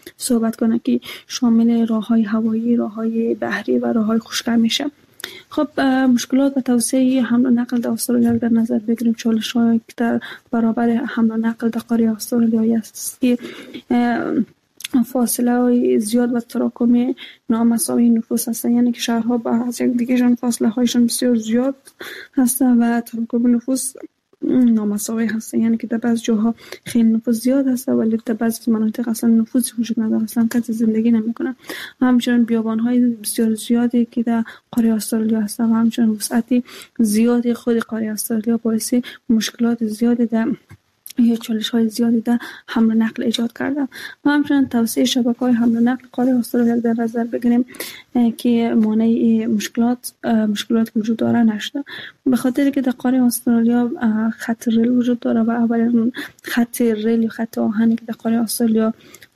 صحبت کنم که شامل راه‌های هوایی، راه‌های بحری و راه‌های خشکی میشه. خب مشکلات و توسعه حمل و نقل در استرالیا در نظر بگیریم، چالش‌هایی که در برابر حمل و نقل در قاره استرالیا است که فاصله زیاد و تراکم نامساوی نفوس هست، یعنی که شهرها با از یک دیگه فاصله هایشان بسیار زیاد هست و تراکم نفوس نامساوی هست، یعنی که در بعض جاها خیلی نفوس زیاد هست ولی در بعض مناطق اصلا نفوس وجود نداره، اصلا کسی زندگی نمیکنه. همچنین بیابان‌های بسیار زیادی که در قاره استرالیا هست و همچنین وسعت زیادی خود قاره استرالیا باعث مشکلات زیادی در یا چالش‌های زیادی در حمل و نقل ایجاد کرده. و همچنین توسعه شبکه‌های حمل و نقل قاره استرالیا در نظر بگیریم که مانع مشکلات وجود داره نشده، به خاطر که در قاره استرالیا خط ریل وجود داره و اولین خط ریل یا خط آهنی که در قاره استرالیا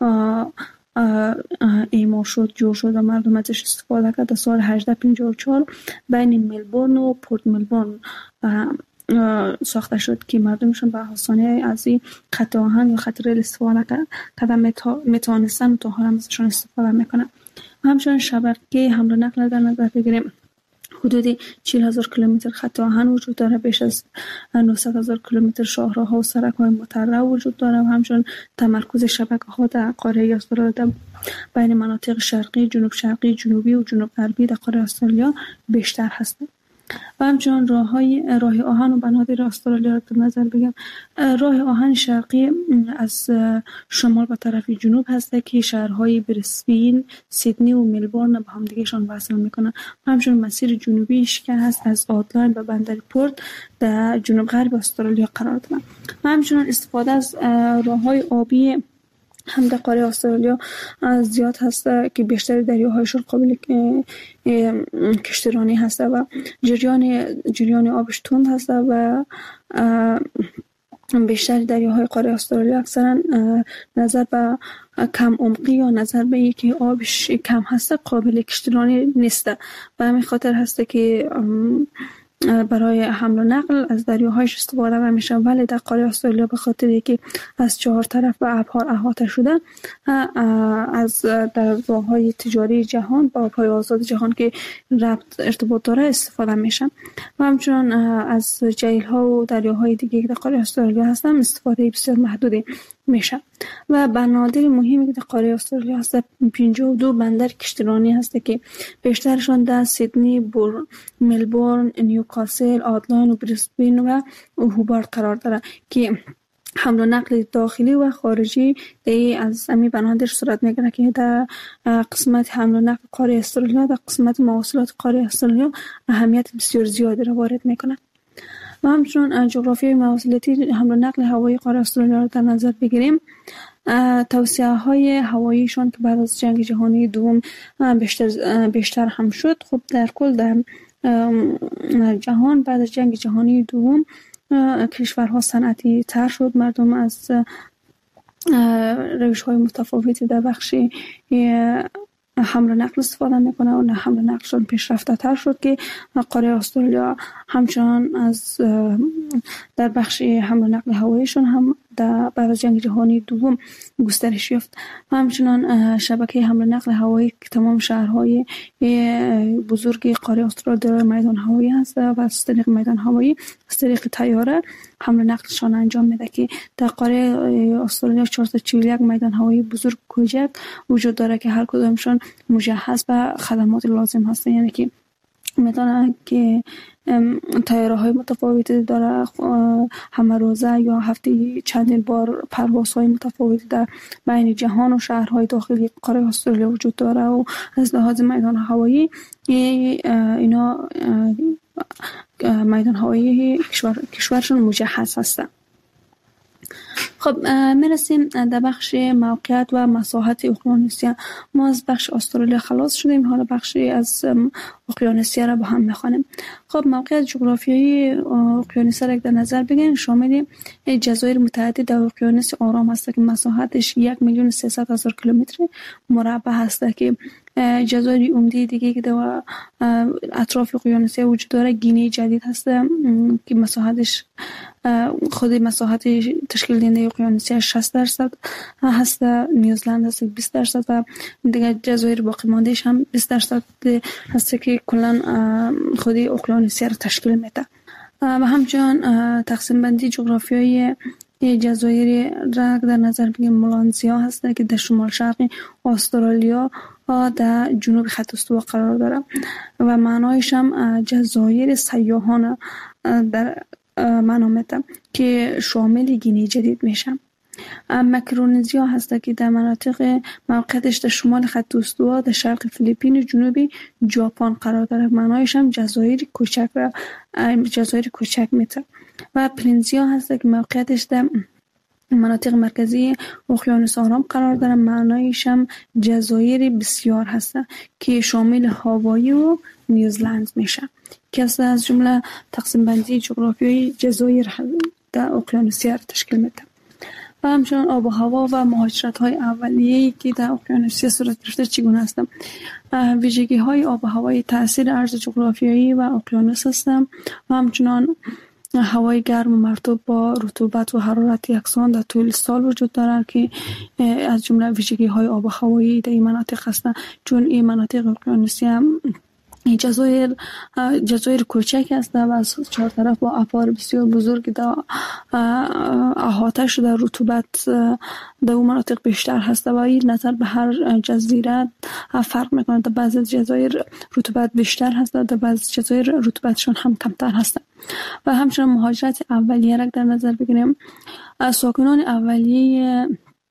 اعمار شد، جور شد و مردم ازش استفاده کرد در سال 1854 بین ملبورن و پورت ملبورن ساخته شد که مردمشون به آسانی از این خط آهن یا خط ریل استفاده کردن میتونستن و تا حالا ازشون استفاده میکنن. همچنین شبکه حمل و نقل در نظر بگیریم، حدود 40,000 کیلومتر خط آهن وجود داره، بیش از 900,000 کیلومتر شاهراها و سرک‌های مترع وجود داره و همچنین تمرکز شبکه‌ها در قاره استرالیا بین مناطق شرقی، جنوب شرقی، جنوبی و جنوب غربی در قاره استرالیا بیشتر هست. و همچنین راه آهن و بنادر استرالیا را در نظر بگم، راه آهن شرقی از شمال به طرف جنوب هست که شهرهای برسبین، سیدنی و ملبورن به هم دیگهشان وصل میکنن. همچنین مسیر جنوبیش که هست از آدلاین به بندر پورت در جنوب غرب استرالیا قرار دارد. و همچنین استفاده از راههای آبی هم در قاره استرالیا زیاد هست که بیشتر دریاهایشون قابل کشتیرانی هست و جریان آبش تند هست و بیشتر دریاهای قاره استرالیا اکثرا نظر به کم عمقی یا نظر به اینکه آبش کم هست قابل کشتیرانی نیست. به همین خاطر هست که برای حمل و نقل از دریاهایش استفاده نمیشه، ولی در قاره استرالیا به خاطر اینکه از چهار طرف به ابرها احاطه شده از در راههای تجاری جهان با آبهای آزاد جهان که ارتباط داره استفاده میشه و همچنین از جیل‌ها و دریاهای دیگه که در قاره استرالیا هستن استفاده بسیار محدودی میشه. و بنادر مهمی که در قاره استرالیا هست 52 بندر کشتیرانی هست که بیشترشان در سیدنی، ملبورن، نیوکاسل، آدلاین و برسبین و هوبارت قرار داره که حمل و نقل داخلی و خارجی از امی بنادر صورت میگیره که در قسمت حمل و نقل قاره استرالیا در قسمت مواصلات قاره استرالیا اهمیت بسیار زیادی را وارد میکنه. و همچنین جغرافیای مواصلاتی حمل و نقل هوایی قاره استرالیا را در نظر بگیریم، توسعه های هواییشان که بعد از جنگ جهانی دوم بیشتر هم شد. خب در کل در جهان بعد از جنگ جهانی دوم کشورها صنعتی تر شد، مردم از روش های متفاوتی در بخش حمل و نقل استفاده میکنه و حمل و نقلشون پیشرفته تر شد که قاره استرالیا همچنان از در بخش حمل و نقل هواییشون هم بعد از جنگ جهانی دوم گسترش یافت. همچنان شبکه حمل و نقل هوایی که تمام شهرهای بزرگ قاره استرالیا دارای میدان هوایی هست و از طریق میدان هوایی از طریق طیاره حمل و نقلشان انجام میده که در قاره استرالیا 441 میدان هوایی بزرگ کوچک وجود داره که هر کدامشان مجهز به خدمات لازم هست، یعنی که میتونه که طیاره های متفاوتی داره، همه روزه یا هفته چندین بار پروازهای متفاوتی در بین جهان و شهرهای داخلی قاره استرالیا وجود داره و از لحاظ میدان هوایی اینا میدان هوایی کشورشون مجهز هستن. خب میرسیم در بخش موقعیت و مساحت اقیانوسیه. ما از بخش استرالیا خلاص شدیم، حالا بخشی از اقیانوسیه را با هم میخوانیم. خب موقعیت جغرافیایی اقیانوسیه را در نظر بگیریم، شامل جزایر متعدد در اقیانوس آرام هست که مساحتش 1,300,000 کیلومتر مربع هست که جزایر عمده دیگه که در اطراف اقیانوسیه وجود داره گینه جدید هست که مساحتش خود مساحت تشکیل پراکنده اقیانوسی 60% هست، نیوزلند هست 20% و دیگه جزایر باقی ماندهش هم 20% هست که کلا خودی اقیانوسی را تشکیل میده. و همچنان تقسیم بندی جغرافیایی جزایر را در نظر بگیریم، ملانزیا هست که در شمال شرقی استرالیا در جنوب خط استوا قرار داره و معنایش هم جزایر سیاحان در معنا میده که شامل گینه جدید میشه. مکرونزیا هست که در مناطق موقعیتش در شمال خط استوا در شرق فیلیپین و جنوبی ژاپن قرار داره، معنایش هم جزایر کوچک میده. و پلنزیا هست که موقعیتش در مناطق مرکزی اقیانوس آرام قرار داره، معنایش هم جزایر بسیار هست که شامل هاوایی و نیوزلند میشه که از جمله تقسیم بندی جغرافیایی جزایر در اقیانوسیه را تشکیل میده. و همچنان آب و هوا و مهاجرت های اولیه‌ای که در اقیانوسیه صورت گرفته چگونه هستند. ویژگی های آب و هوایی تاثیر عرض جغرافیایی و اقیانوس هستند و همچنان هوای گرم و مرطوب با رطوبت و حرارت یکسان در طول سال وجود دارند که از جمله ویژگی های آب و هوایی در این مناطق هستند، چون این مناطق اقیانوسیه جزایر کوچک است و از چهار طرف با ابار بسیار بزرگ در احاطه شده، رطوبت در اون مناطق بیشتر هست و این نظر به هر جزیره فرق میکنه. در بعضی جزایر رطوبت بیشتر هست، در بعضی جزایر رطوبتشون هم کمتر هست. و همچنین مهاجرت اولیه را در نظر بگیریم. ساکنان اولیه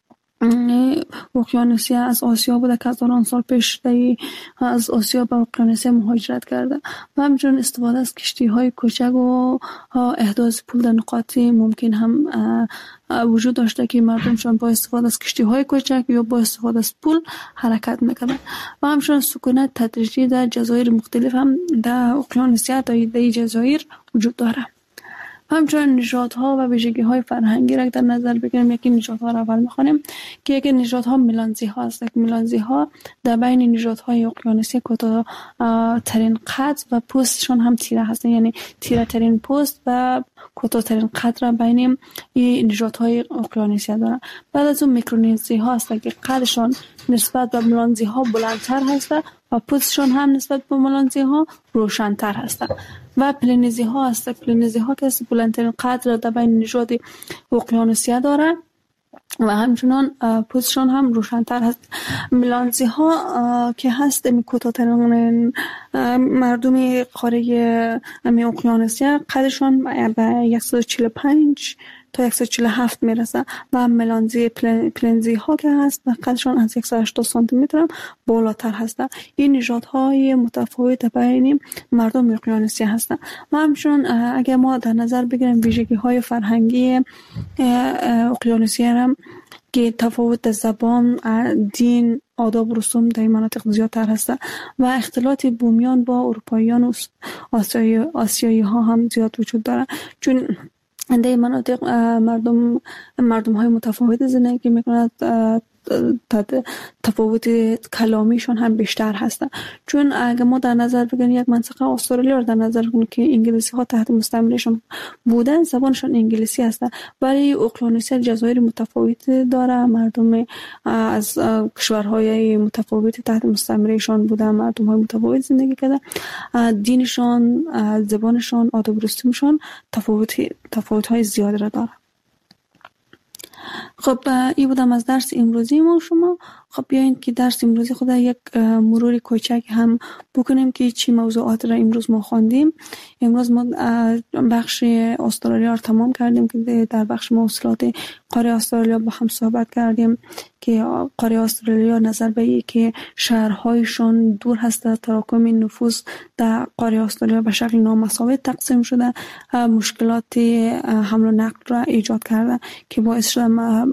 اقیانوسیه از آسیا بوده که هزاران سال پیش از آسیا به اقیانوسیه مهاجرت کرده و همچنین استفاده از کشتی های کوچک و احداث پول در نقاطی ممکن هم وجود داشته که مردمشان با استفاده از کشتی های کوچک یا با استفاده از پول حرکت میکنند. و همچنین سکونت تدریجی در جزایر مختلف هم در اقیانوسیه در جزایر وجود داره. همچنین نژادها و ویژگی‌های فرهنگی را در نظر بگیریم. یکی نژادها را اول می‌خوانیم که یکی نژادها ملانزی‌ها است. ملانزی‌ها در بین نژادهای اقیانوسی کوتاه‌ترین قد و پوستشون هم تیره هستند، یعنی تیره ترین پوست و کوتاه‌ترین قد را بین این نژادهای اقیانوسی دارند. بعد از اون میکرونزی‌ها است که قدشون نسبت به ملانزی‌ها بلندتر هست و پوستشون هم نسبت به ملانزی‌ها روشن‌تر هست. و پلنزی‌ها هست. پلنزی‌ها که بلندترین قد را در بین نژاد اقیانوسیه داره و همچنان پوستشون هم روشن‌تر هست. ملانزی‌ها که هست کوتاه‌ترین مردم قاره اقیانوسیه، قدشون به 145 تا 147 میرسه و ملانزی پلنزی ها که هست قدشون از 180 سانتی متر بالاتر هستند. این نژادهای متفاوت بین مردم اقیانوسیه هستند. و همچنین اگر ما در نظر بگیریم ویژگی های فرهنگی اقیانوسیه هم که تفاوت زبان، دین، آداب و رسوم در این مناطق زیادتر هست و اختلاط بومیان با اروپاییان و آسیایی ها هم زیاد وجود داره، چون در این مناطق مردم های متفاوت زندگی میکنند. تفاوت کلامیشون هم بیشتر هستن، چون اگه ما در نظر بگیریم یک منطقه استرالیا رو در نظر بگیریم که انگلیسی ها تحت مستعمرهشون بودن، زبانشون انگلیسی هستن، ولی اقیانوسیه جزایر متفاوت داره. مردم از کشورهای متفاوت تحت مستعمرهشون بودن، مردم های متفاوت زندگی کردن، دینشون، زبانشون، آداب و رسومشون تفاوت های زیادی را داره. خب این بودم از درس امروزی ما شما. خب بیاین که درس امروزی خود یک مرور کوچک هم بکنیم که چی موضوعات را امروز ما خواندیم. امروز ما بخش استرالیا را تمام کردیم که در بخش مواصلات قاره استرالیا با هم صحبت کردیم که قاره استرالیا نظر به این که شهرهایشان دور هست، تراکم نفوس در قاره استرالیا به شکل نامساوی تقسیم شده، مشکلات حمل و نقل را ایجاد کرده که باعث شده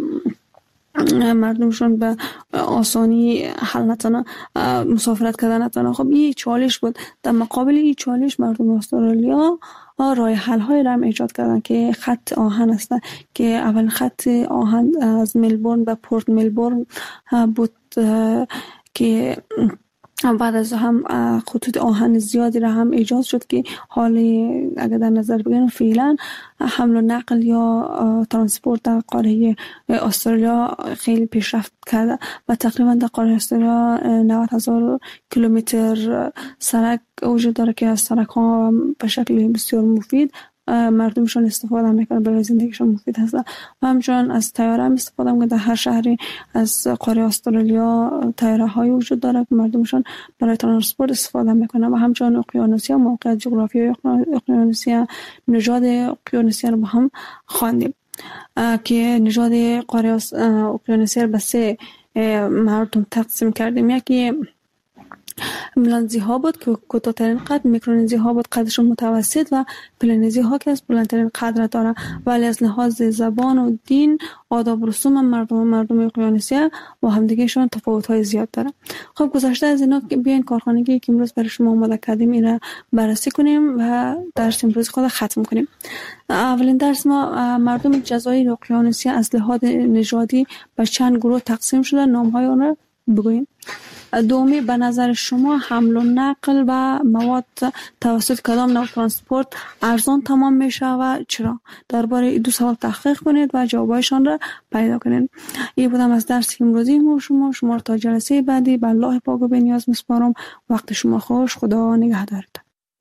مردمشون به آسانی حل نتونه مسافرت کردن نتونه. خب این چالش بود. در مقابل این چالش مردم استرالیا راه حل های را ایجاد کردن که خط آهن است که اول خط آهن از ملبورن به پورت ملبورن بود که بعد از هم خطوط آهن زیادی را هم ایجاد شد که حالی اگر در نظر بگیریم فعلا حمل و نقل یا ترانسپورت در قاره استرالیا خیلی پیشرفت کرده و تقریبا در قاره استرالیا 90,000 کیلومتر سرک وجود داره که از سرک ها به شکل بسیار مفید مردمشون استفاده میکنن، برای زندگیشون مفید هست. و همچنان از طیاره هم استفاده میکنن. در هر شهری از قاره استرالیا طیاره های وجود داره که مردمشون برای ترانسپورت استفاده میکنن. و همچنان اقیانوسیا، موقعیت جغرافیایی اقیانوسیا، نژاد اقیانوسیا رو با هم خواندیم که نژاد قاره اقیانوسیا رو به 3 مردم تقسیم کردیم. یکی ملانزی ها بود که کوتاه‌ترین قد، میکرونزی ها بود قدشون متوسط و پلانزی ها که از بلندترین قد داره. ولی از لحاظ زبان و دین، آداب و رسوم مردم اقیانوسیا و همدیگهشون تفاوت های زیاد داره. خب گذشته از اینا بیاین کارخانگی که امروز برای شما آماده کردیم اینا بررسی کنیم و درس امروز خود ختم کنیم. اولین درس ما مردم جزایر اقیانوسیا از لحاظ نژادی به چند گروه تقسیم شده، نام های آن را بگوییم. دومی، به نظر شما حمل و نقل و مواد توسط کدام نوع ترانسپورت ارزان تمام میشه و چرا؟ درباره این 2 سوال تحقیق کنید و جوابایشان را پیدا کنید. این بودم از درس امروزی شما را تا جلسه بعدی به الله پاک و بی‌نیاز میسپارم. وقت شما خوش. خدا نگهدارتان.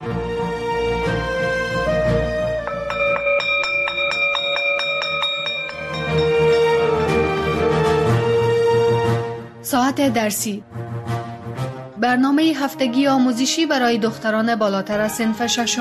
ساعت درسی، برنامه هفتگی آموزشی برای دختران بالاتر از صنف 6.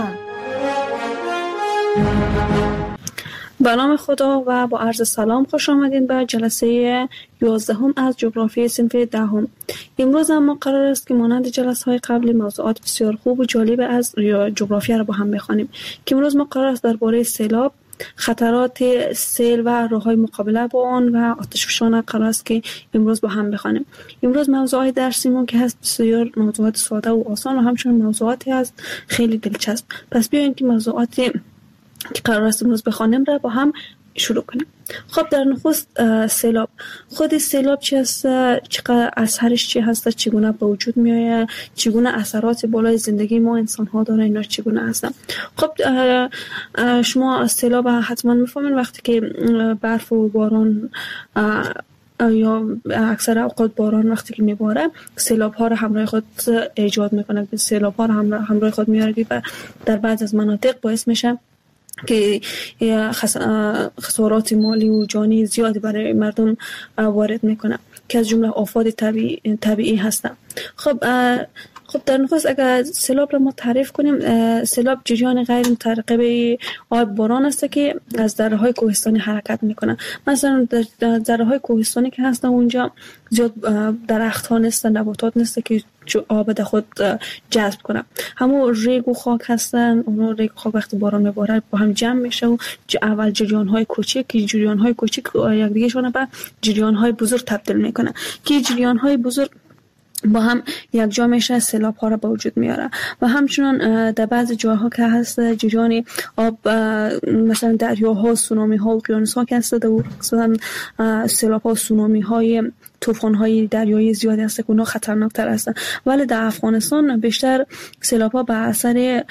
به نام خدا و با عرض سلام خوش آمدین به جلسه 11 از جغرافی صنف 10. امروز هم قرار است که مانند جلسه های قبلی موضوعات بسیار خوب و جالب از جغرافیا را با هم بخوانیم. که امروز ما قرار است درباره سیلاب، خطرات سیل و راه‌های مقابله با آن و آتشفشان قرار است که امروز با هم بخوانیم. امروز موضوعات درسیمون که هست بسیار موضوعات ساده و آسان و همچنین موضوعاتی هست خیلی دلچسب. پس بیاین که موضوعاتی که قرار است امروز بخوانیم را با هم شروع کنیم. خب در نخست سیلاب. خود سیلاب چی است؟ چقدر اثرش چی هست؟ چگونه به وجود میآید؟ چگونه اثرات بالای زندگی ما انسان ها داره؟ اینا چگونه هستن؟ خب شما سیلاب حتما میفهمین وقتی که برف و باران یا اکثر اوقات باران وقتی که میباره سیلاب ها را همراه خود ایجاد میکنه، سیلاب ها را همراه خود میاره و در بعض از مناطق باعث میشه که خسارات مالی و جانی زیادی برای مردم وارد میکنه که از جمله آفات طبیعی هستن. خب در نخست اگر سیلاب را ما تعریف کنیم، سیلاب جریان غیر مترقب آب باران است که از دره‌های کوهستانی حرکت میکنه. مثلا در دره‌های کوهستانی که هستن اونجا زیاد درخت‌ها نیستن، نباتات نیست که آب در خود جذب کنه. همون ریگ و خاک هستن. اون ریگ و خاک وقتی باران میباره با هم جمع میشه و اول جریان‌های کوچک که جریان‌های کوچک یک دیگه شون به جریان‌های بزرگ تبدیل میکنه که جریان‌های بزرگ با هم یک جا میشه سیلاب ها را به وجود میاره. و همچنان در بعض جاها که هست جریان آب مثلا دریاها، سونامی ها و اقیانوس ها که هست و مثلا سیلاب ها، سونامی های، طوفان های دریایی زیادی هست که اونها خطرناکتر هستن. ولی در افغانستان بیشتر سیلاب ها به اثر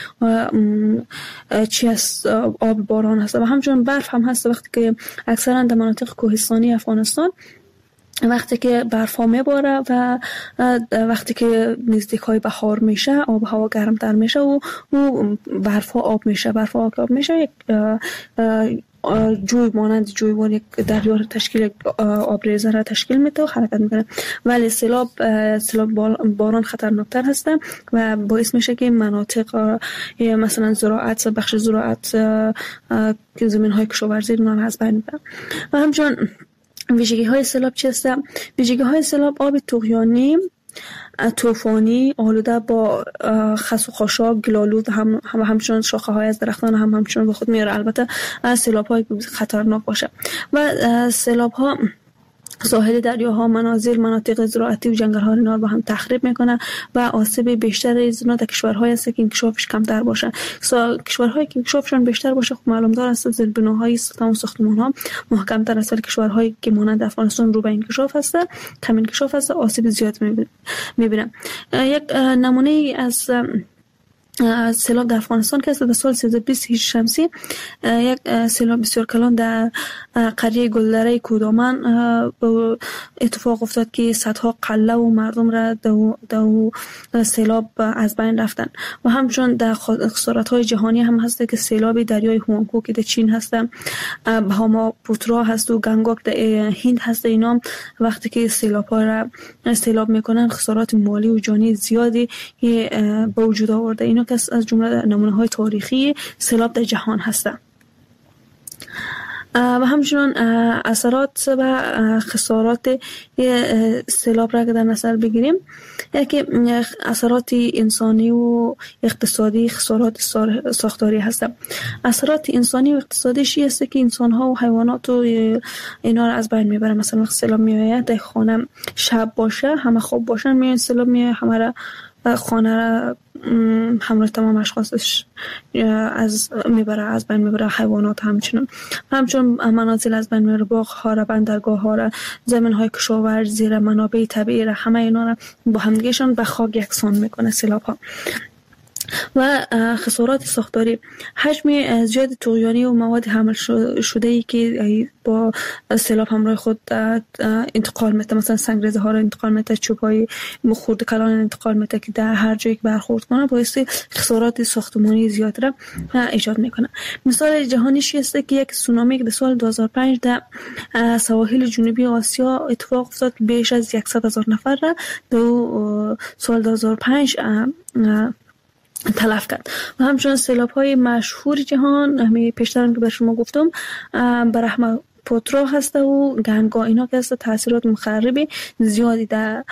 آب باران هست و همچنان برف هم هست. وقتی که اکثرا در مناطق کوهستانی افغانستان وقتی که برف ها میباره و وقتی که نزدیک های بهار میشه آب هوا گرمتر میشه و برف ها آب میشه، برف ها آب میشه، یک جوی مانند جویبار یک دریا تشکیل آبریزه را تشکیل میده و حرکت میکنه. ولی سیلاب باران خطرناکتر هسته و باعث میشه که مناطق مثلا زراعت، بخش زراعت که زمین های کشاورزی اونها از بین میبره. و همچنان ویژگی های سیلاب چی هست؟ ویژگی های سیلاب آب طغیانی، طوفانی، آلوده با خس و خاشاک، گلالود همچنان شاخه های از درختان همچنان به خود میاره. البته سیلاب های خطرناک باشه و سیلاب ها ساحل دریاها، منازل، مناطق زراعتی و جنگل‌ها اینا رو با هم تخریب میکنه و آسیب بیشتر اینا در کشورهایی است که انکشافش کمتر باشه. کشورهایی که انکشافشون بیشتر باشه خب معلوم دار است زیربناهای ساختمان‌ها محکم‌تر است، ولی کشورهایی که مانند افغانستان رو به انکشاف هست، کم انکشاف هست، آسیب زیاد می‌بینه. یک نمونه از سیلاب در افغانستان که در سال 2020 هجری شمسی یک سیلاب بسیار کلان در قریه گلدره کودامن اتفاق افتاد که صدها قله و مردم را در سیلاب از بین رفتن. و همچنین در خسارت‌های جهانی هم هست که سیلاب دریای هوانگو که در چین هست، بهاما پوترا هست و گنگوک در هند هست، اینا وقتی که سیلاب میکنن خسارات مالی و جانی زیادی به وجود آورده. اینا که از جمله نمونه‌های تاریخی سیلاب در جهان هستند. و همچنین اثرات و خسارات سیلاب را که در نظر بگیریم، یکی اثرات انسانی و اقتصادی، خسارات ساختاری هست. اثرات انسانی و اقتصادیش است که انسان‌ها و حیوانات و اینا را از بین میبره. مثلا وقت سیلاب میآید در خانه شب باشه، همه خواب باشن، میاد سیلاب میاد همه را خانه را همراه تمام اشخاصش از بین میبره، حیوانات همچنین منازل از بین میبره، باغ‌ها را، بندرگاه‌ها را، زمین‌های کشاورزی را، منابع طبیعی را، همه اینا را با همدیگه‌شان به خاک یکسان میکنه سیلاب‌ها. و خسارات ساختاری، حجم زیاد طغیانی و مواد حمل شده‌ای که با سیلاب همراه خود انتقال میده، مثلا سنگریزه ها را انتقال میده، چوب‌های خرد کلان انتقال میده که در هر جایی که برخورد کنه باعث خسارات ساختمانی زیاد را ایجاد میکنه. مثال جهانیش است که یک سونامی که در سال 2005 در سواحل جنوبی آسیا اتفاق افتاد، بیش از 100,000 نفر را در سال 2005 تلف کرد. و همچنین سیلاب‌های مشهور جهان همین پیشتر که به شما گفتم برحمه پوترا هست و گنگا، اینا که هست تاثیرات مخرب زیادی در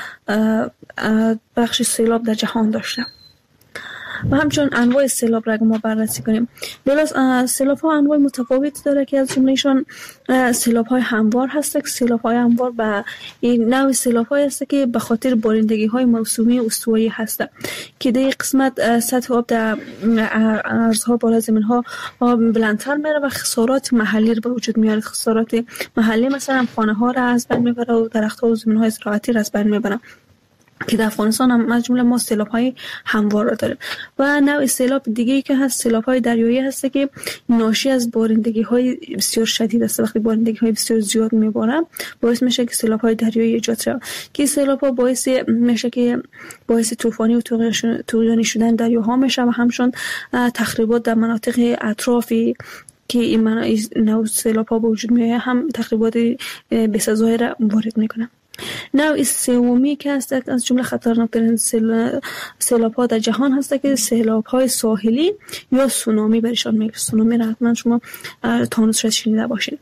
بخش سیلاب در جهان داشته. و همچنین انواع سیلاب را ما بررسی کنیم. سیلاب ها انواع متفاوت داره که از جملهشون سیلاب های هموار هست. سیلاب های هموار به این نوع سیلاب های هست که به خاطر بارندگی های موسمی استوایی هست که در قسمت سطح آب در ارزها بالا زمین ها بلندتر میره و خسارات محلی رو به وجود میاره. خسارات محلی مثلا خانه ها را از بین میبره و درخت ها و زمین های زراعتی را از بین میبره که در افغانستان هم از جمله ما سیلاب‌های هموار را داریم. و نوع سیلاب دیگه‌ای که هست سیلاب‌های دریایی هست که ناشی از بارندگی‌های بسیار شدید است. وقتی بارندگی‌های بسیار زیاد میباره باعث میشه که سیلاب‌های دریایی ایجاد شه که سیلاب‌ها باعث میشه که باعث طوفانی و طغیانی شدن دریاها میشه و همچنین تخریبات در مناطق اطرافی که این نوع سیلاب‌ها به وجود میاد هم تخریبات بسزایی را وارد میکنه. نوع سومی که هست از جمله خطرناک‌ترین سیلاب‌ها در جهان هست که سیلاب‌های ساحلی یا سونامی برشان میگه. سونامی را حتما شما تانوس شاید شنیده باشید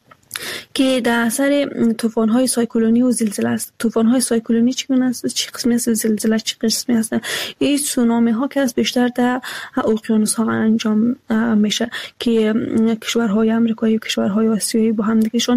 که در اثر طوفان‌های سایکلونی و زلزله است. طوفان‌های سایکلونی چگونه است؟ چه قسمی است؟ زلزله چه قسمی است؟ این سونامی‌ها که از بیشتر در اقیانوس‌ها انجام میشه که کشورهای آمریکایی و کشورهای آسیایی با هم دیگه‌شون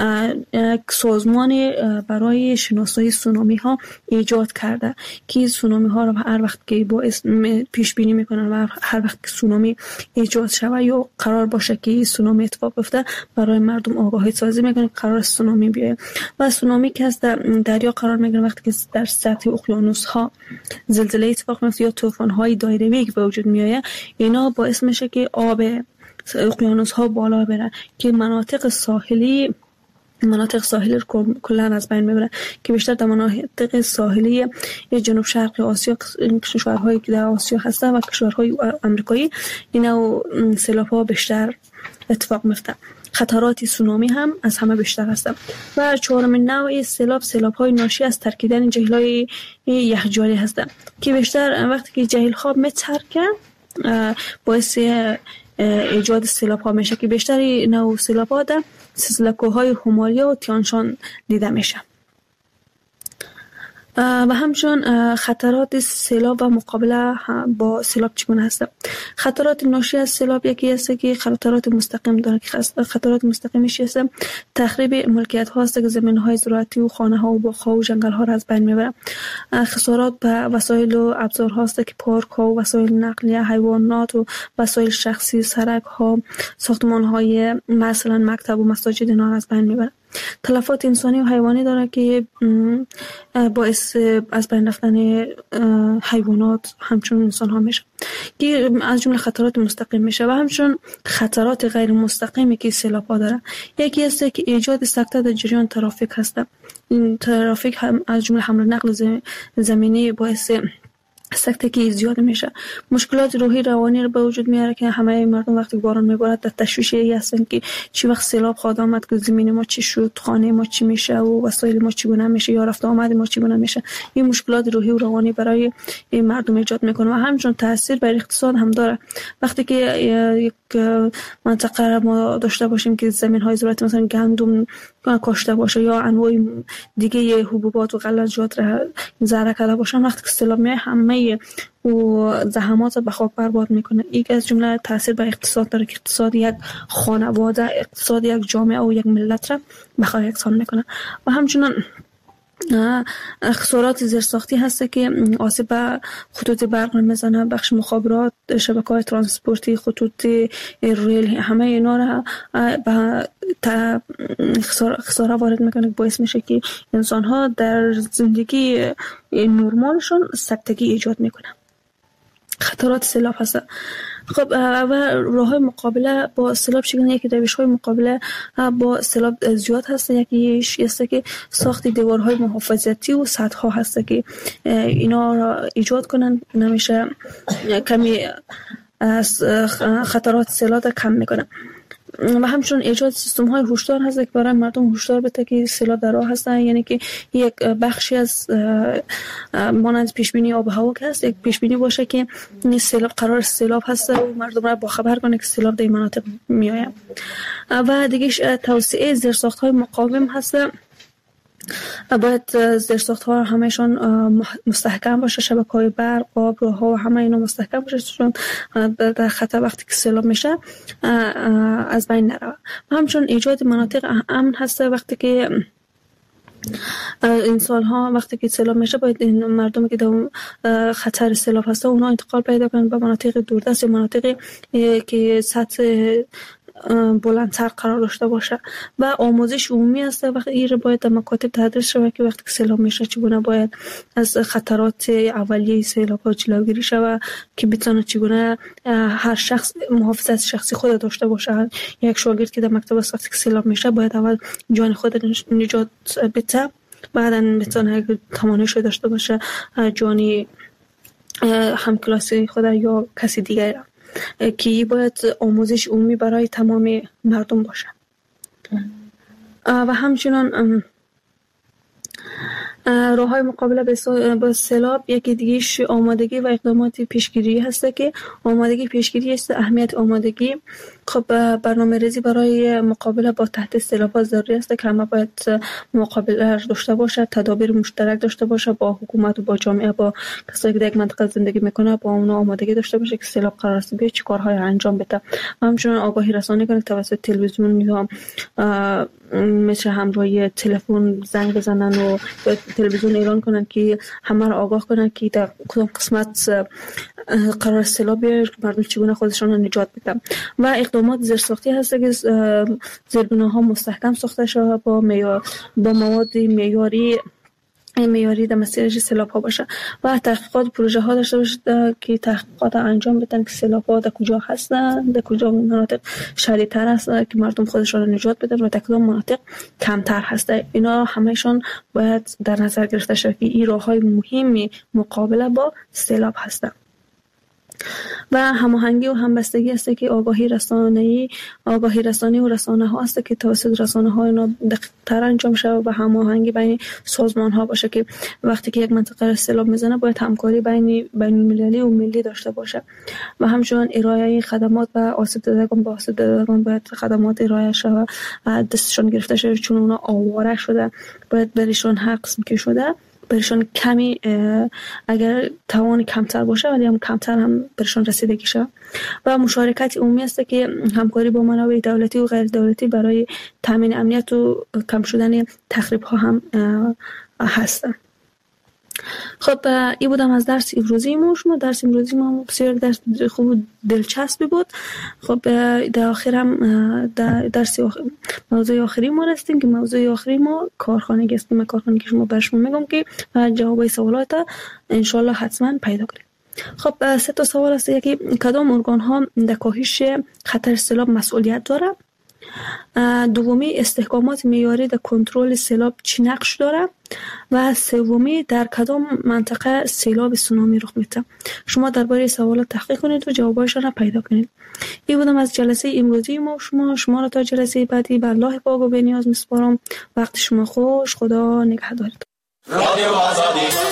سازمان برای شناسایی سونامی‌ها ایجاد کرده که سونامی‌ها رو هر وقت که باعث پیش بینی میکنن و هر وقت که سونامی ایجاد شود یا قرار باشه که سونامی اتفاق بیفته برای مردم آگاهی سازی میکنه قرار سونامی بیاد. و سونامی که از دریا قرار میگیره وقتی که در سطح اقیانوس ها زلزله اتفاق میفته یا طوفان های دایره‌ای که به وجود میاد، اینا باعث میشه که آب اقیانوس ها بالا بره که مناطق ساحلی رو کلا از بین میبره که بیشتر در مناطق ساحلی جنوب شرق آسیا، کشورهایی که در آسیا هستن و کشورهای آمریکایی، اینا سیلاب‌ها بیشتر اتفاق میفته. خطرات سونامی هم از همه بیشتر هستند. و چهارمین نوع سیلاب‌های ناشی از ترکیدن جهیل‌های یخجالی هستند که بیشتر وقتی که جهیل خواب میترکه باعث ایجاد سیلاب‌ها میشه که بیشتر نوع سیلاب‌ها در سلسله‌کوه‌های هیمالیا و تیانشان دیده میشه. و همچنین خطرات سیلاب و مقابله با سیلاب چگونه هست. خطرات ناشی از سیلاب یکی است که خطرات مستقیم داره که خطرات مستقیمش است تخریب ملکیت ها است که زمین های زراعتی و خانه ها و باغ ها و جنگل ها را از بین میبره. خسارات به وسایل و ابزار ها است که پارک ها و وسایل نقلیه، حیوانات و وسایل شخصی، سرک ها، ساختمان های مثلا مکتب و مساجد اینا را از بین میبره. تلفات انسانی و حیوانی داره که باعث از بین رفتن حیوانات همچون انسان ها میشه که از جمله خطرات مستقیم میشه. و همچون خطرات غیر مستقیمی که سیلاب ها داره یکی است که ایجاد سکته در جریان ترافیک هست. این ترافیک هم از جمله حمل و نقل زمینی باعث سکته که زیاد میشه. مشکلات روحی روانی رو به وجود میاره که همه مردم وقتی باران میبارد در تشویشی هستن که چی وقت سیلاب خواهد آمد، که زمین ما چی شد، خانه ما چی میشه و وسایل ما چگونه میشه یا رفت آمد ما چگونه میشه. این مشکلات روحی و روانی برای این مردم ایجاد میکنه و همچنین تاثیر بر اقتصاد هم داره. وقتی که یک منطقه ما داشته باشیم که زمین های زراعتی مثلا گندم کاشته باشه یا انواع دیگه حبوبات و غلجات را زرع کرده باشن، وقتی که سیلاب میاد همه و زحمات به خاک برباد میکنه. یک از جمله تاثیر بر اقتصاد داره که اقتصاد یک خانواده، اقتصاد یک جامعه و یک ملت را به خاک یکسان میکنه. و همچنین خسارات زیرساختی هست که آسیب به خطوط برق میزنه، بخش مخابرات، شبکه‌های ترانسپورتی، خطوط ریل، همه اینا را به خساره وارد میکنه که باعث میشه که انسان ها در زندگی نرمالشون سکتگی ایجاد میکنه. خطرات سیلاب هست. خب و راه‌های مقابله با سیلاب چگونه؟ یکی روش‌های مقابله با سیلاب زیاد هست. یکیش است که ساخت دیوارهای محافظتی و سدها هست که اینا را ایجاد کنن، نمیشه کمی از خطرات سیلاب کم میکنه. و همچنین ایجاد سیستم های هوشدار هست که برای مردم هوشدار بده که سیلاب در راه هستن، یعنی که یک بخشی از مانند پیش بینی آب و هوا که هست، یک پیش بینی باشه که سیلاب قرار سیلاب هست و مردم را با خبر کنه که سیلاب در این مناطق میآید. و دیگه توسعه زیرساخت های مقاوم هست. باید زیرساخت‌ها همه‌شان مستحکم باشه، شبکه‌های برق، آب، راه‌ها و همه اینا مستحکم باشه چون در خطر وقتی که سیلاب میشه از بین نره. همچنین ایجاد مناطق امن هست. وقتی که انسان ها وقتی که سیلاب میشه باید این مردمی که در خطر سیلاب هست اونا انتقال پیدا کنن به مناطق دوردست یا مناطقی که سطح بلندتر قرار داشته باشه. و آموزش عمومی است. وقتی این باید در مکاتب تدریس شود که وقتی که سیلاب میشه چگونه باید از خطرات اولیه سیلاب ها جلوگیری شود که بتونه چگونه هر شخص محافظت شخصی خود داشته باشه. یک شاگرد که در مکتب است وقتی که سیلاب میشه باید اول جان خود نجات بده، بعدا بتونه تواناییش داشته باشه جانی همکلاسی خود یا کسی دیگه را که باید آموزش عمومی برای تمام مردم باشه. و همچنان راه‌های مقابله با سیلاب یکی دیگه‌اش آمادگی و اقدامات پیشگیری هست که آمادگی پیشگیری است. اهمیت آمادگی، خب برنامه‌ریزی برای مقابله با تهدید سیلاب ضروری است که همه باید مقابله داشته باشه، تدابیر مشترک داشته باشه با حکومت و با جامعه، با کسایی که در یک منطقه زندگی میکنه، با اونها آمادگی داشته باشه که سیلاب قرار است بیاد چه کارهای انجام بده. و همچنین آگاهی رسانی کنه توسط تلویزیون یا مثل همراهی تلفن زنگ بزنن و به تلویزیون اعلان کنن که همه را آگاه کنن که در کدام قسمت قرار سیلاب بیاد مردم چگونه خودشان را نجات بدن. و اقدامات زیرساختی هست که زیربناها مستحکم ساخته شود با مواد معیاری در مسیر سیلاب ها باشه و تحقیقات پروژه ها داشته باشه که تحقیقات انجام بدن که سیلاب ها در کجا هستن، در کجا مناطق شدید تر هست که مردم خودشان را نجات بدن و در کدام مناطق کمتر هست. اینا همهشون باید در نظر گرفته شود که این راه های مهمی مقابله با سیلاب هستن. و هماهنگی و همبستگی است که آگاهی رسانی و رسانه ها است که توسط رسانه ها اینا دقیق‌تر انجام شود و هماهنگی بین سازمان ها باشه که وقتی که یک منطقه سیلاب میزنه باید همکاری بین المللی و ملی داشته باشه. و همچنین ارائه خدمات و آسیب دیدگان باید خدمات ارائه شود، دستشون گرفته شده چون اونا آواره شده، باید برایشون حق قسم که شده برشان کمی اگر توان کمتر باشه ولی هم کمتر هم برشان رسیدگی شود و مشارکت عمومی است که همکاری با منابع دولتی و غیر دولتی برای تامین امنیت و کم شدن تخریب ها هم هستند. خب این بودم از درس امروزی ما. شما درس امروزی ما بسیار درس خوب و دلچسبی بود. خب در آخر هم درس موضوع آخری ما رسیدیم که موضوع آخری ما کارخانگی است. من کارخانگی شما بر شما میگم که جوابای سوالات انشالله حتما پیدا کنید. خب 3 تا سوال است. یکی کدام ارگان ها در کاهش خطر سیلاب مسئولیت داره؟ دومی استحکامات معیاری در کنترل سیلاب چی نقش داره؟ و سومی در کدام منطقه سیلاب سونامی رخ میده؟ شما درباره سوالات تحقیق کنید و جوابایشان را پیدا کنید. این بودم از جلسه امروزی ما. شما را تا جلسه بعدی به الله پاک و بی‌نیاز میسپارم. وقت شما خوش. خدا نگهدارتون.